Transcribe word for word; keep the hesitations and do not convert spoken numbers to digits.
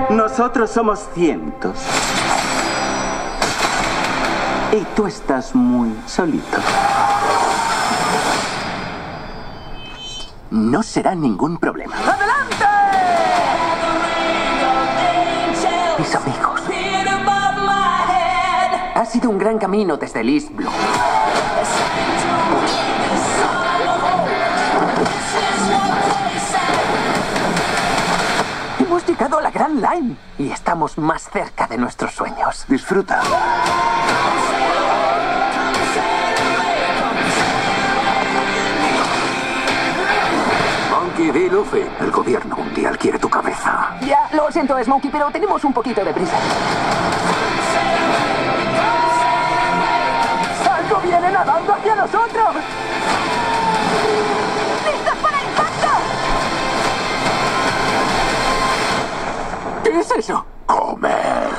Nosotros somos cientos. Y tú estás muy solito. No será ningún problema. ¡Adelante! Mis amigos. Ha sido un gran camino desde el East Blue. Hemos llegado a la Grand Line y estamos más cerca de nuestros sueños. Disfruta. Monkey D. Luffy, el gobierno mundial quiere tu cabeza. Ya, lo siento, Smokey, pero tenemos un poquito de prisa. ¡Algo viene nadando hacia nosotros! ¡Listos para el impacto! ¿Qué es eso? ¡Comer!